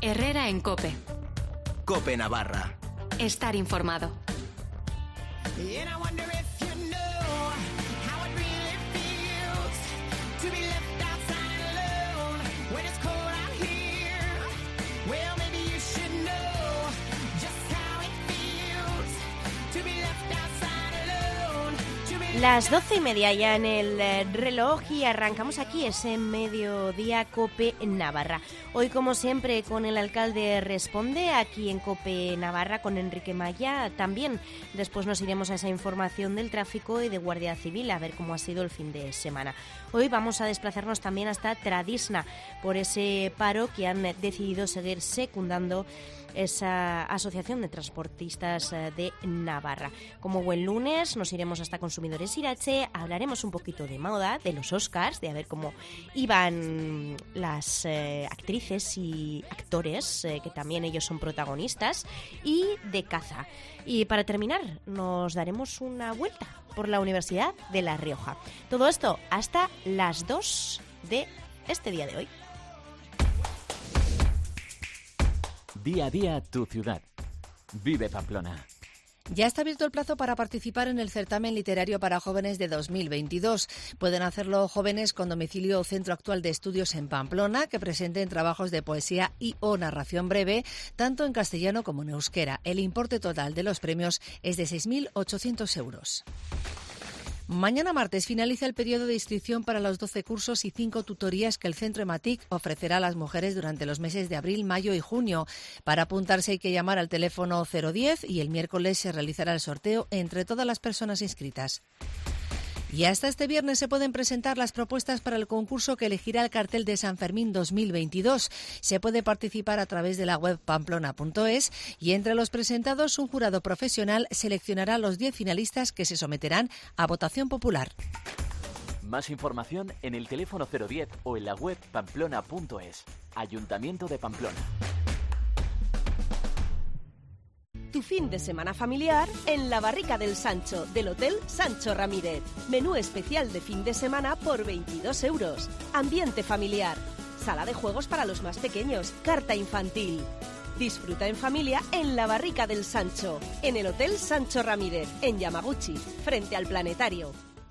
Herrera en COPE. COPE Navarra. Estar informado. Las 12:30 ya en el reloj y arrancamos aquí ese mediodía COPE Navarra. Hoy, como siempre, con el alcalde Responde, aquí en COPE Navarra, con Enrique Maya. También después nos iremos a esa información del tráfico y de Guardia Civil, a ver cómo ha sido el fin de semana. Hoy vamos a desplazarnos también hasta Tradisna, por ese paro que han decidido seguir secundando esa asociación de transportistas de Navarra. Como buen lunes nos iremos hasta Consumidores Irache, hablaremos un poquito de moda, de los Oscars, de a ver cómo iban las actrices y actores, que también ellos son protagonistas, y de caza. Y para terminar nos daremos una vuelta por la Universidad de La Rioja. Todo esto hasta las 2 de este día de hoy. Día a día tu ciudad. Vive Pamplona. Ya está abierto el plazo para participar en el certamen literario para jóvenes de 2022. Pueden hacerlo jóvenes con domicilio o centro actual de estudios en Pamplona que presenten trabajos de poesía y o narración breve, tanto en castellano como en euskera. El importe total de los premios es de 6.800 euros. Mañana martes finaliza el periodo de inscripción para los 12 cursos y 5 tutorías que el Centro EMATIC ofrecerá a las mujeres durante los meses de abril, mayo y junio. Para apuntarse hay que llamar al teléfono 010 y el miércoles se realizará el sorteo entre todas las personas inscritas. Y hasta este viernes se pueden presentar las propuestas para el concurso que elegirá el cartel de San Fermín 2022. Se puede participar a través de la web pamplona.es y entre los presentados un jurado profesional seleccionará los 10 finalistas que se someterán a votación popular. Más información en el teléfono 010 o en la web pamplona.es. Ayuntamiento de Pamplona. Tu fin de semana familiar en la Barrica del Sancho, del Hotel Sancho Ramírez. Menú especial de fin de semana por 22 euros. Ambiente familiar. Sala de juegos para los más pequeños. Carta infantil. Disfruta en familia en la Barrica del Sancho, en el Hotel Sancho Ramírez, en Yamaguchi, frente al Planetario.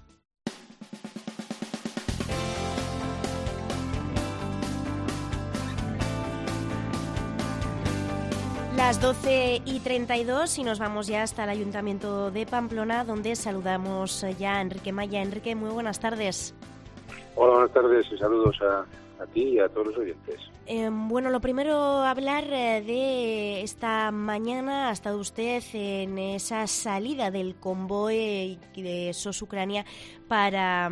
Las 12:32 y nos vamos ya hasta el Ayuntamiento de Pamplona, donde saludamos ya a Enrique Maya. Enrique, muy buenas tardes. Hola, buenas tardes y saludos a ti y a todos los oyentes. Bueno, lo primero, hablar de esta mañana. Ha estado usted en esa salida del convoy de SOS Ucrania para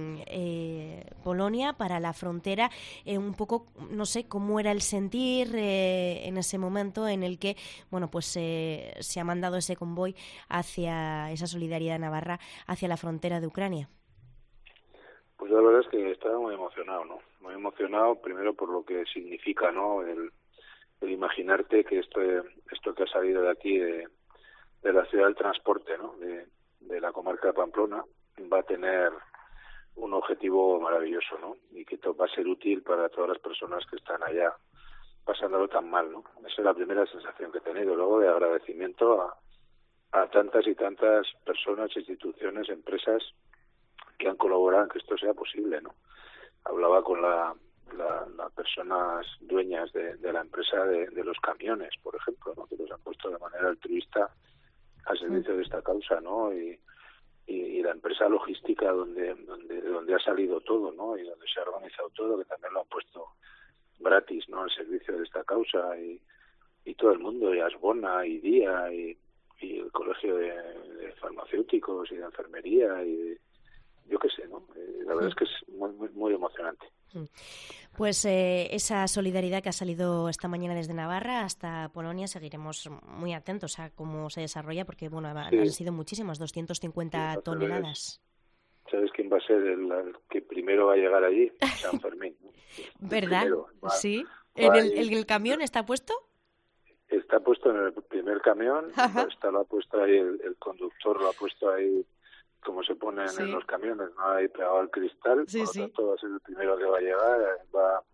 Polonia, para la frontera. Un poco, no sé, cómo era el sentir en ese momento en el que, bueno, pues se ha mandado ese convoy hacia esa solidaridad navarra, hacia la frontera de Ucrania. Pues la verdad es que estaba muy emocionado, ¿no? Muy emocionado, primero por lo que significa, ¿no? El imaginarte que esto que ha salido de aquí, de la ciudad del transporte, ¿no? De la comarca de Pamplona, va a tener un objetivo maravilloso, ¿no? Y que va a ser útil para todas las personas que están allá pasándolo tan mal, ¿no? Esa es la primera sensación que he tenido. Luego, de agradecimiento a tantas y tantas personas, instituciones, empresas que han colaborado en que esto sea posible, ¿no? Hablaba con las personas dueñas de la empresa de los camiones, por ejemplo, ¿no? Que los han puesto de manera altruista al servicio de esta causa, ¿no? Y la empresa logística donde ha salido todo, ¿no? Y donde se ha organizado todo, que también lo han puesto gratis, ¿no? Al servicio de esta causa y todo el mundo, y Asbona y Día y el colegio de farmacéuticos y de enfermería y yo qué sé, ¿no? La verdad es que es muy, muy, muy emocionante. Pues esa solidaridad que ha salido esta mañana desde Navarra hasta Polonia, seguiremos muy atentos a cómo se desarrolla, porque bueno, han sido muchísimas, 250 toneladas. ¿Sabes quién va a ser el que primero va a llegar allí? San Fermín, ¿no? ¿Verdad? Sí. ¿En el camión está puesto? Está puesto en el primer camión. Lo ha puesto ahí el conductor, lo ha puesto ahí como se ponen en los camiones, ¿no? Ahí pegado al cristal. Por lo tanto, va a ser el primero que va a llegar. Va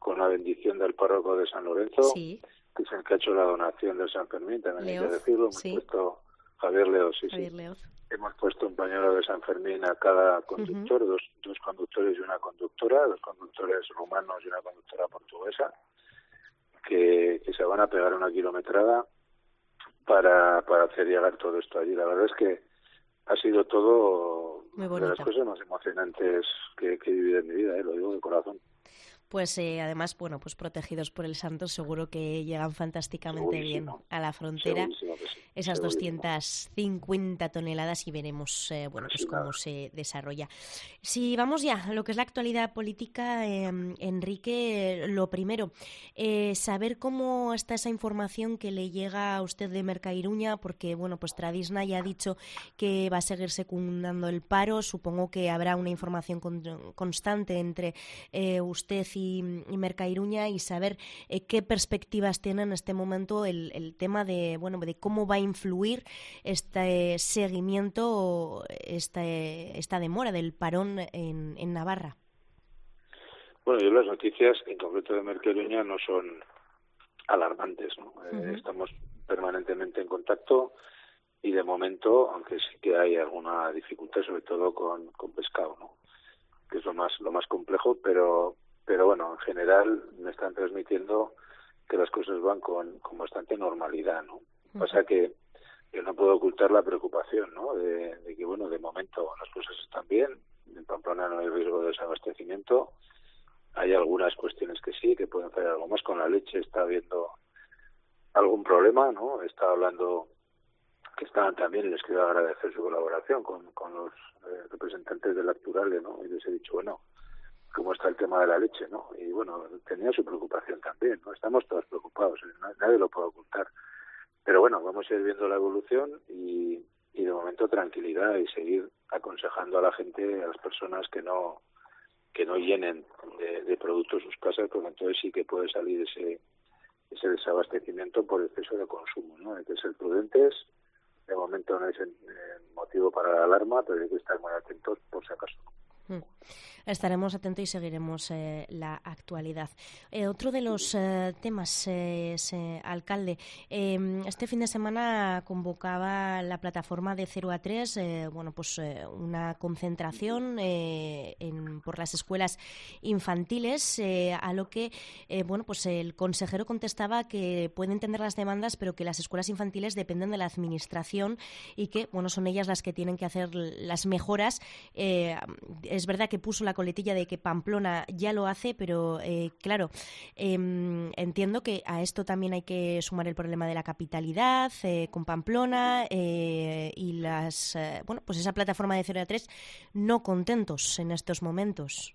con la bendición del párroco de San Lorenzo, Sí. que es el que ha hecho la donación del San Fermín, también hay que decirlo. Hemos sí. puesto Javier Leoz, Javier Leoz. Hemos puesto un pañuelo de San Fermín a cada conductor, dos conductores y una conductora, 2 conductores rumanos y una conductora portuguesa, que se van a pegar una kilometrada para hacer llegar todo esto allí. La verdad es que ha sido todo de las cosas más emocionantes que he vivido en mi vida, lo digo de corazón. Pues además, bueno, pues protegidos por el santo, seguro que llegan fantásticamente bien a la frontera. Sí. Esas 250 toneladas y veremos, bueno, pues cómo se desarrolla. Si vamos ya a lo que es la actualidad política, Enrique, lo primero, saber cómo está esa información que le llega a usted de Mercairuña, porque, bueno, pues Tradisna ya ha dicho que va a seguir secundando el paro. Supongo que habrá una información constante entre usted y Mercairuña, y saber qué perspectivas tiene en este momento el tema de, bueno, de cómo va a influir este seguimiento o esta demora del parón en Navarra. Bueno, yo las noticias, en concreto de Mercairuña, no son alarmantes, ¿no? Estamos permanentemente en contacto y de momento, aunque sí que hay alguna dificultad, sobre todo con pescado, ¿no? Que es lo más complejo, pero bueno, en general me están transmitiendo que las cosas van con bastante normalidad, ¿no? Pasa que yo no puedo ocultar la preocupación, ¿no? De que, bueno, de momento las cosas están bien, en Pamplona no hay riesgo de desabastecimiento, hay algunas cuestiones que sí, que pueden fallar algo más. Con la leche está habiendo algún problema, ¿no? Está hablando que estaban también, y les quiero agradecer su colaboración con los representantes del Acturale, ¿no? Y les he dicho, bueno, cómo está el tema de la leche, ¿no? Y bueno, tenía su preocupación también, ¿no? Estamos todos preocupados, nadie lo puede ocultar. Pero bueno, vamos a ir viendo la evolución y de momento tranquilidad y seguir aconsejando a la gente, a las personas que no llenen de productos sus casas, porque entonces sí que puede salir ese desabastecimiento por exceso de consumo, ¿no? Hay que ser prudentes. De momento no es motivo para la alarma, pero hay que estar muy atentos por si acaso. Estaremos atentos y seguiremos la actualidad. Otro de los temas, alcalde, este fin de semana convocaba la plataforma de 0 a 3, una concentración por las escuelas infantiles, a lo que el consejero contestaba que puede entender las demandas, pero que las escuelas infantiles dependen de la administración y que son ellas las que tienen que hacer las mejoras. Es verdad que puso la coletilla de que Pamplona ya lo hace, pero entiendo que a esto también hay que sumar el problema de la capitalidad con Pamplona y esa plataforma de 0 a 3 no contentos en estos momentos.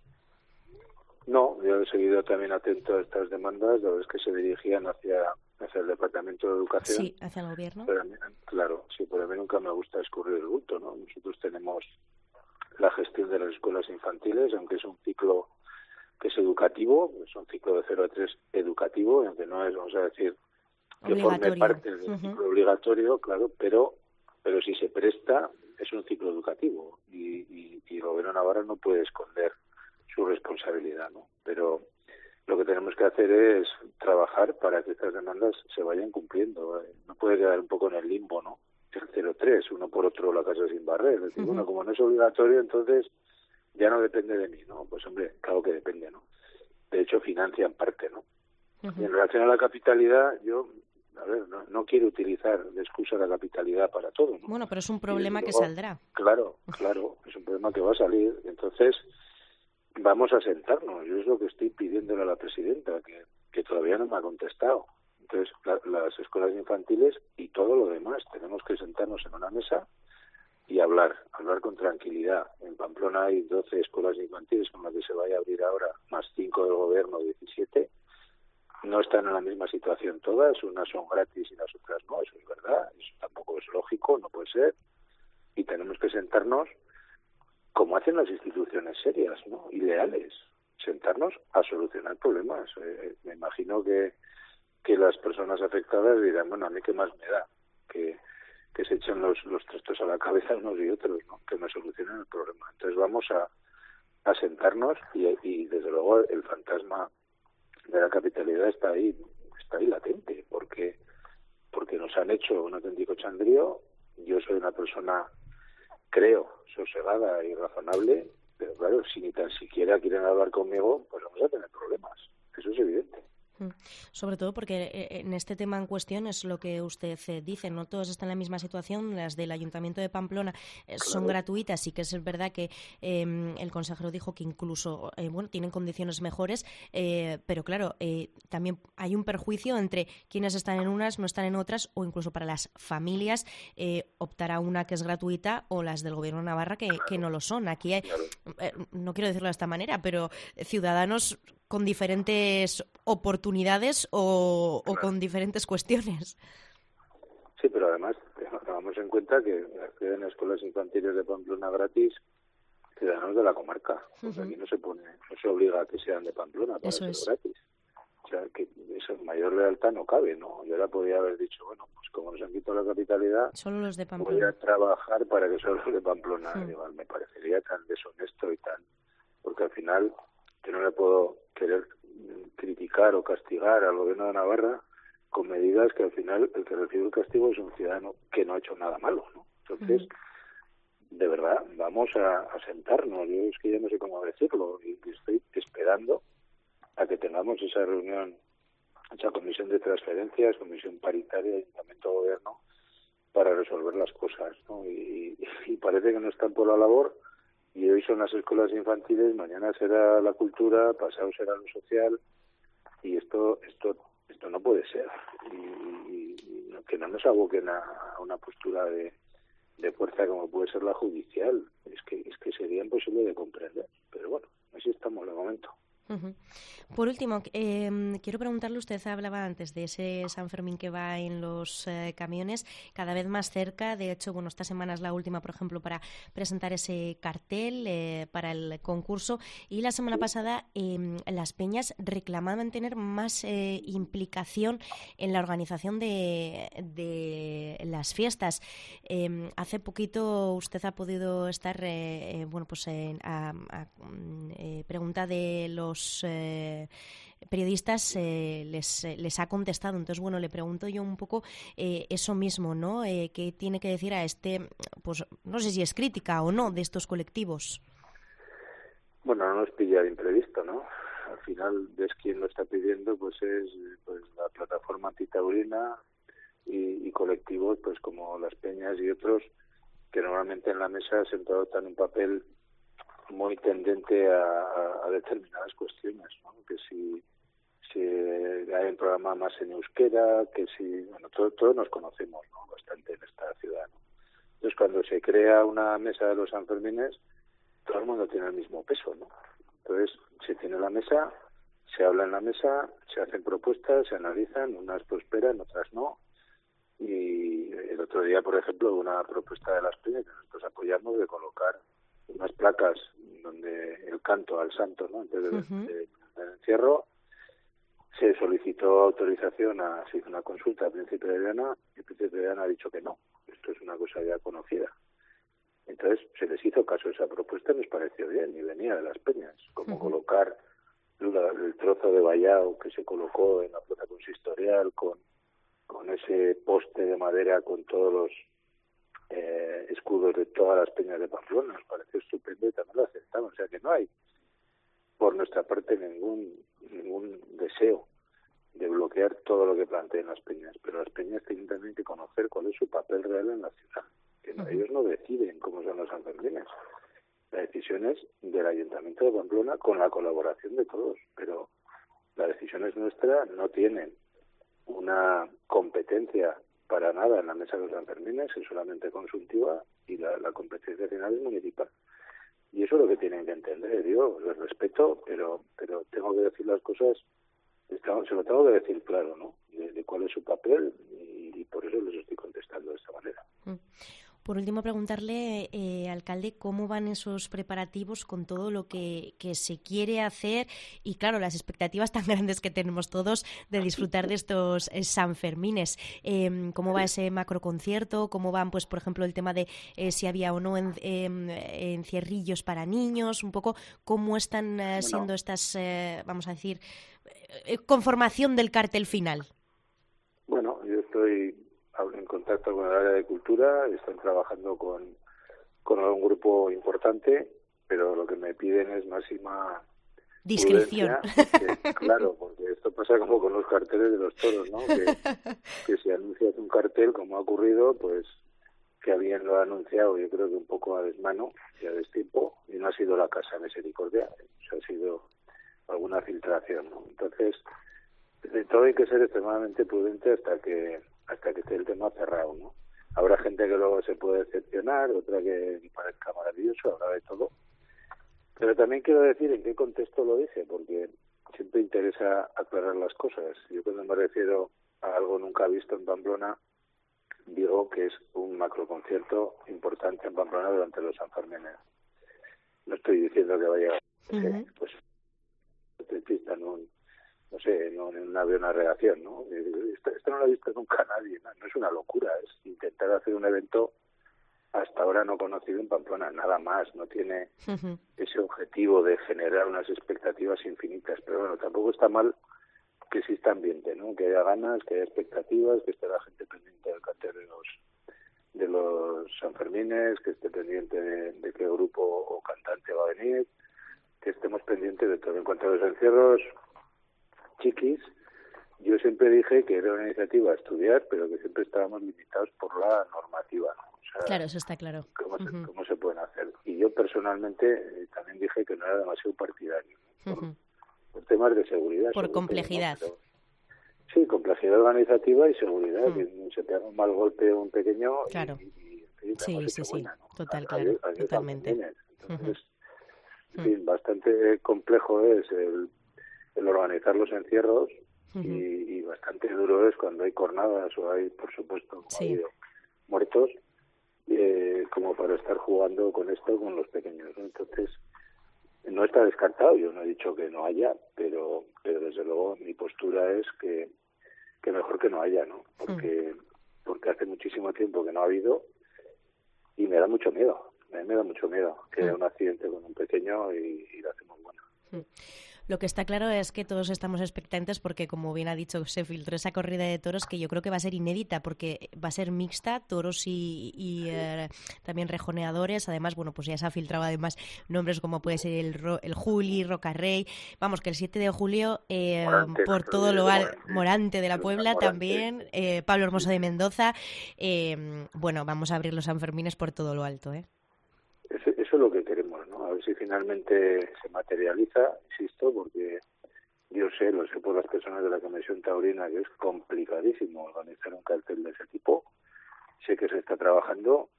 No, yo he seguido también atento a estas demandas, la verdad es que se dirigían hacia el Departamento de Educación. Sí, hacia el Gobierno. Pero a mí, pero a mí nunca me gusta escurrir el bulto, ¿no? Nosotros tenemos la gestión de las escuelas infantiles, aunque es un ciclo que es educativo, es un ciclo de 0 a 3 educativo, aunque no es, vamos a decir, que forme parte del ciclo obligatorio, claro, pero si se presta, es un ciclo educativo y el Gobierno de Navarra no puede esconder su responsabilidad, ¿no? Pero lo que tenemos que hacer es trabajar para que estas demandas se vayan cumpliendo. No puede quedar un poco en el limbo, ¿no? El 0-3, uno por otro la casa sin barrer. Es decir, como no es obligatorio, entonces ya no depende de mí, ¿no? Pues hombre, claro que depende, ¿no? De hecho, financian parte, ¿no? Y en relación a la capitalidad, yo, no quiero utilizar de excusa la capitalidad para todo, ¿no? Bueno, pero es un problema que saldrá. Claro, es un problema que va a salir. Entonces, vamos a sentarnos. Yo es lo que estoy pidiéndole a la presidenta, que todavía no me ha contestado. Entonces, las escuelas infantiles y todo lo demás, tenemos que sentarnos en una mesa y hablar con tranquilidad. En Pamplona hay 12 escuelas infantiles con las que se vaya a abrir ahora, más 5 del Gobierno, 17. No están en la misma situación todas, unas son gratis y las otras no, eso es verdad, eso tampoco es lógico, no puede ser. Y tenemos que sentarnos como hacen las instituciones serias, ¿no? Y leales, sentarnos a solucionar problemas. Me imagino que las personas afectadas dirán, bueno, a mí qué más me da que se echen los trastos a la cabeza unos y otros, ¿no? Que me solucionen el problema. Entonces vamos a sentarnos y desde luego el fantasma de la capitalidad está ahí latente, porque nos han hecho un auténtico chandrío. Yo soy una persona, creo, sosegada y razonable, pero claro, si ni tan siquiera quieren hablar conmigo, pues vamos a tener problemas. Eso es evidente. Sobre todo porque en este tema en cuestión es lo que usted dice, no todos están en la misma situación. Las del Ayuntamiento de Pamplona son gratuitas, sí que es verdad que el consejero dijo que incluso tienen condiciones mejores, pero claro, también hay un perjuicio entre quienes están en unas, no están en otras, o incluso para las familias optar a una que es gratuita o las del Gobierno de Navarra que no lo son. Aquí hay, no quiero decirlo de esta manera, pero ciudadanos con diferentes oportunidades o con diferentes cuestiones. Sí, pero además tengamos en cuenta que acceden a escuelas infantiles de Pamplona gratis ciudadanos de la comarca. Pues aquí no se obliga a que sean de Pamplona para ser gratis. O sea, que esa mayor lealtad no cabe, ¿no? Yo ahora podría haber dicho, bueno, pues como nos han quitado la capitalidad, solo los de Pamplona. Voy a trabajar para que solo los de Pamplona. Igual me parecería tan deshonesto y tan... Porque al final que no le puedo querer criticar o castigar al Gobierno de Navarra con medidas que al final el que recibe el castigo es un ciudadano que no ha hecho nada malo, ¿no? Entonces, de verdad, vamos a sentarnos. Yo es que ya no sé cómo decirlo y estoy esperando a que tengamos esa reunión, esa comisión de transferencias, comisión paritaria, Ayuntamiento-Gobierno, para resolver las cosas, ¿no? Y parece que no están por la labor. Y hoy son las escuelas infantiles, mañana será la cultura, pasado será lo social, y esto no puede ser. Y que no nos aboquen a una postura de fuerza como puede ser la judicial. Es que sería imposible de comprender. Pero bueno, así estamos de momento. Por último, quiero preguntarle, usted hablaba antes de ese San Fermín que va en los camiones cada vez más cerca. De hecho, esta semana es la última, por ejemplo, para presentar ese cartel para el concurso. Y la semana pasada las peñas reclamaban tener más implicación en la organización de las fiestas. Hace poquito usted ha podido estar, a pregunta de los periodistas les ha contestado. Entonces, le pregunto yo un poco eso mismo, ¿no? ¿Qué tiene que decir a pues no sé si es crítica o no de estos colectivos? Bueno, no nos pilla de imprevisto, ¿no? Al final ves quién lo está pidiendo, pues es la plataforma antitaurina y colectivos pues como las peñas y otros que normalmente en la mesa siempre adoptan un papel muy tendente a determinadas cuestiones, ¿no? Que si hay un programa más en euskera, que si... Bueno, todos nos conocemos, ¿no? Bastante en esta ciudad, ¿no? Entonces, cuando se crea una mesa de los Sanfermines, todo el mundo tiene el mismo peso, ¿no? Entonces, se tiene la mesa, se habla en la mesa, se hacen propuestas, se analizan, unas prosperan, otras no. Y el otro día, por ejemplo, una propuesta de las peñas que nosotros apoyamos de colocar unas placas donde el canto al santo, ¿no? Antes del encierro, se solicitó autorización, se hizo una consulta al Príncipe de Viana y el Príncipe de Viana ha dicho que no, esto es una cosa ya conocida. Entonces se les hizo caso a esa propuesta, nos pareció bien y venía de las peñas, como colocar el trozo de vallado que se colocó en la plaza consistorial con ese poste de madera con todos los escudos de todas las peñas de Pamplona. Nos pareció estupendo y también lo aceptamos. O sea que no hay por nuestra parte ningún deseo de bloquear todo lo que planteen las peñas, pero las peñas tienen también que conocer cuál es su papel real en la ciudad, que ellos no deciden cómo son los sanfermines. La decisión es del Ayuntamiento de Pamplona con la colaboración de todos, pero la decisión es nuestra, no tienen una competencia para nada en la mesa de los Sanfermines, es solamente consultiva y la competencia final es municipal. Y eso es lo que tienen que entender. Yo les respeto, pero tengo que decir las cosas, se lo tengo que decir claro, ¿no? De cuál es su papel y por eso les estoy contestando de esta manera. Por último, preguntarle, alcalde, cómo van esos preparativos con todo lo que se quiere hacer y, claro, las expectativas tan grandes que tenemos todos de disfrutar de estos Sanfermines. ¿Cómo va ese macroconcierto? ¿Cómo van, pues, por ejemplo, el tema de si había o no encierrillos para niños? Un poco, ¿cómo están siendo estas, vamos a decir, conformación del cartel final? Bueno, yo estoy en contacto con el área de cultura, están trabajando con un grupo importante, pero lo que me piden es máxima discreción. Porque esto pasa como con los carteles de los toros, ¿no? Que si anuncias un cartel, como ha ocurrido, pues que alguien lo ha anunciado, yo creo que un poco a desmano y a destiempo, y no ha sido la Casa Misericordia, ha sido alguna filtración, ¿no? Entonces, de todo hay que ser extremadamente prudente hasta que esté el tema cerrado, ¿no? Habrá gente que luego se puede decepcionar, otra que parezca maravilloso, habrá de todo. Pero también quiero decir en qué contexto lo dije, porque siempre interesa aclarar las cosas. Yo cuando me refiero a algo nunca visto en Pamplona, digo que es un macroconcierto importante en Pamplona durante los Sanfermines. No estoy diciendo que vaya pues en un avión a reacción, ¿no? Esto no lo ha visto nunca nadie, no es una locura, es intentar hacer un evento hasta ahora no conocido en Pamplona, nada más, no tiene ese objetivo de generar unas expectativas infinitas, pero bueno, tampoco está mal que exista ambiente, ¿no? Que haya ganas, que haya expectativas, que esté la gente pendiente del cartel de los Sanfermines, que esté pendiente de qué grupo o cantante va a venir, que estemos pendientes de todo. En cuanto a los encierros chiquis, yo siempre dije que era una iniciativa a estudiar, pero que siempre estábamos limitados por la normativa, ¿no? O sea, claro, eso está claro. ¿Cómo se pueden hacer? Y yo personalmente también dije que no era demasiado partidario, ¿no? Por temas de seguridad. Por complejidad. Todo, ¿no? Sí, complejidad organizativa y seguridad, que se te haga un mal golpe un pequeño claro. y en fin, sí. buena, ¿no? Claro, totalmente. Entonces, en fin, bastante complejo es el organizar los encierros y bastante duro es cuando hay cornadas o hay, por supuesto, muertos, como para estar jugando con esto con los pequeños, ¿no? Entonces, no está descartado, yo no he dicho que no haya, pero desde luego mi postura es que mejor que no haya, ¿no? Porque hace muchísimo tiempo que no ha habido y me da mucho miedo, me da mucho miedo que haya un accidente con un pequeño y lo hacemos bueno. Lo que está claro es que todos estamos expectantes porque, como bien ha dicho, se filtró esa corrida de toros que yo creo que va a ser inédita porque va a ser mixta, toros y también rejoneadores. Además, bueno, pues ya se ha filtrado además nombres como puede ser el Juli, Rocarrey. Vamos, que el 7 de julio, Morante, por todo lo alto, Morante de la Puebla también, Pablo Hermoso de Mendoza. Bueno, vamos a abrir los Sanfermines por todo lo alto, ¿eh? Eso es lo que queremos, ¿no? A ver si finalmente se materializa, insisto, porque yo lo sé por las personas de la Comisión Taurina, que es complicadísimo organizar un cartel de ese tipo. Sé que se está trabajando,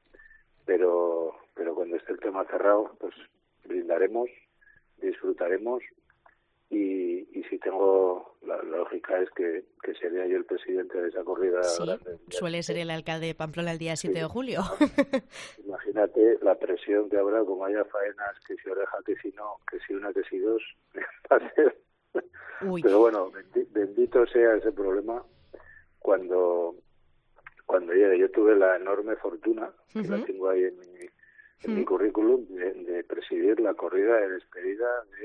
pero cuando esté el tema cerrado, pues brindaremos, disfrutaremos y si tengo, la lógica es que sería yo el presidente de esa corrida. Sí, suele ser el alcalde de Pamplona el día 7 de julio. Imagínate la presión que habrá, como haya faenas, que si oreja, que si no, que si una, que si dos, va a ser. Uy. Pero bueno, bendito sea ese problema cuando llegue. Yo tuve la enorme fortuna, que la tengo ahí en mi currículum, de presidir la corrida de despedida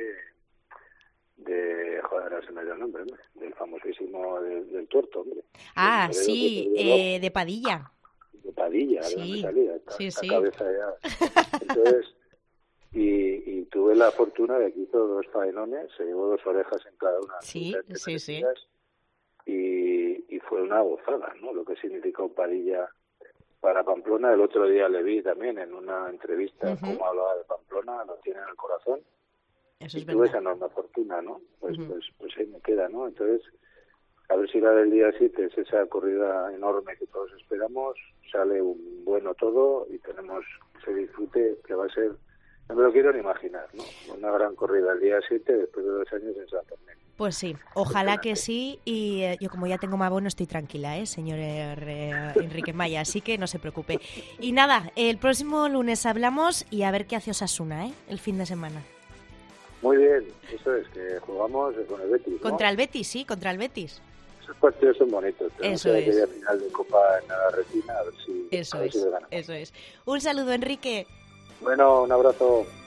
ahora se me dio el nombre, ¿no? Del famosísimo del tuerto, hombre. De Padilla. De Padilla, sí. De donde salía, sí. Cabeza ya. Entonces, y tuve la fortuna de que hizo 2 faenones, se llevó 2 orejas en cada una. Sí. Y fue una gozada, ¿no? Lo que significó Padilla para Pamplona. El otro día le vi también en una entrevista cómo hablaba de Pamplona, lo tiene en el corazón. Eso es y tuve verdad. esa enorme fortuna, ¿no? Pues ahí me queda, ¿no? Entonces, a ver si la del día 7 es esa corrida enorme que todos esperamos, sale un bueno todo y tenemos ese disfrute que va a ser No me lo quiero ni imaginar, ¿no? Una gran corrida el día 7 después de 2 años en San Torneo. Pues sí, ojalá que sí, y yo como ya tengo Mabo no estoy tranquila, señor Enrique Maya, así que no se preocupe. Y nada, el próximo lunes hablamos y a ver qué hace Osasuna, el fin de semana. Muy bien, eso es, que jugamos con el Betis, ¿no? Contra el Betis, sí, contra el Betis. Esos partidos son bonitos. Eso es. Aquella final de Copa en la Retina, a ver si Eso lo ganamos. es. Un saludo, Enrique. Bueno, un abrazo.